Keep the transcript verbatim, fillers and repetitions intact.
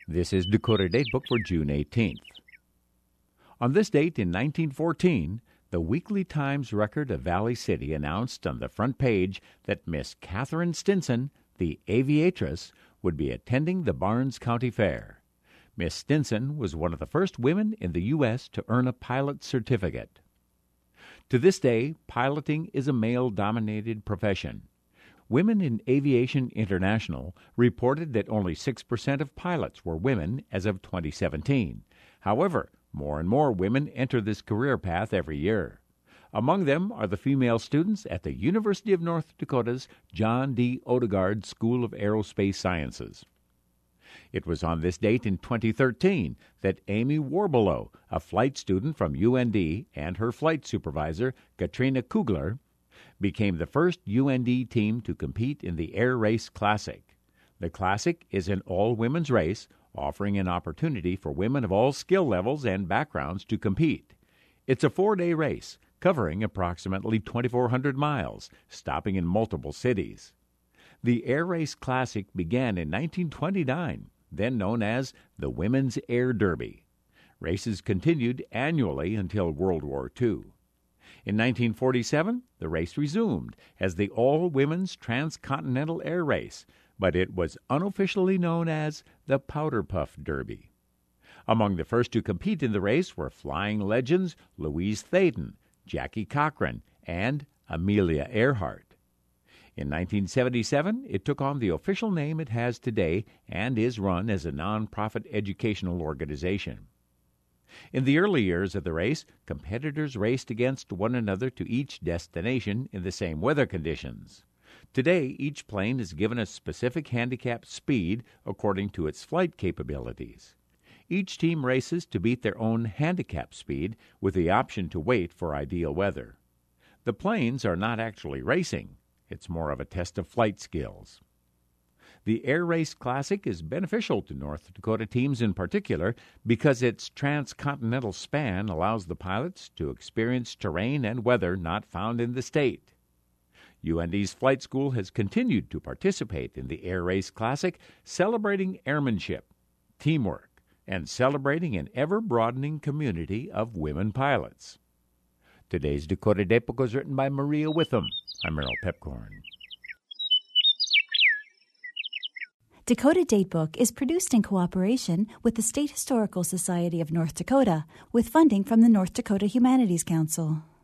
This is Dakota Datebook for June eighteenth. On this date in nineteen fourteen, the Weekly Times Record of Valley City announced on the front page that Miss Catherine Stinson, the aviatress, would be attending the Barnes County Fair. Miss Stinson was one of the first women in the U S to earn a pilot's certificate. To this day, piloting is a male-dominated profession. Women in Aviation International reported that only six percent of pilots were women as of twenty seventeen. However, more and more women enter this career path every year. Among them are the female students at the University of North Dakota's John D. Odegaard School of Aerospace Sciences. It was on this date in twenty thirteen that Amy Warbelow, a flight student from U N D, and her flight supervisor, Katrina Kugler, became the first U N D team to compete in the Air Race Classic. The Classic is an all-women's race, offering an opportunity for women of all skill levels and backgrounds to compete. It's a four-day race, covering approximately twenty-four hundred miles, stopping in multiple cities. The Air Race Classic began in nineteen twenty-nine, then known as the Women's Air Derby. Races continued annually until World War Two. In nineteen forty-seven, the race resumed as the All-Women's Transcontinental Air Race, but it was unofficially known as the Powder Puff Derby. Among the first to compete in the race were flying legends Louise Thaden, Jackie Cochran, and Amelia Earhart. In nineteen seventy-seven, it took on the official name it has today and is run as a nonprofit educational organization. In the early years of the race, competitors raced against one another to each destination in the same weather conditions. Today, each plane is given a specific handicap speed according to its flight capabilities. Each team races to beat their own handicap speed with the option to wait for ideal weather. The planes are not actually racing. It's more of a test of flight skills. The Air Race Classic is beneficial to North Dakota teams in particular because its transcontinental span allows the pilots to experience terrain and weather not found in the state. U N D's flight school has continued to participate in the Air Race Classic, celebrating airmanship, teamwork, and celebrating an ever-broadening community of women pilots. Today's Dakota Datebook was written by Maria Witham. I'm Merrill Pepcorn. Dakota Datebook is produced in cooperation with the State Historical Society of North Dakota with funding from the North Dakota Humanities Council.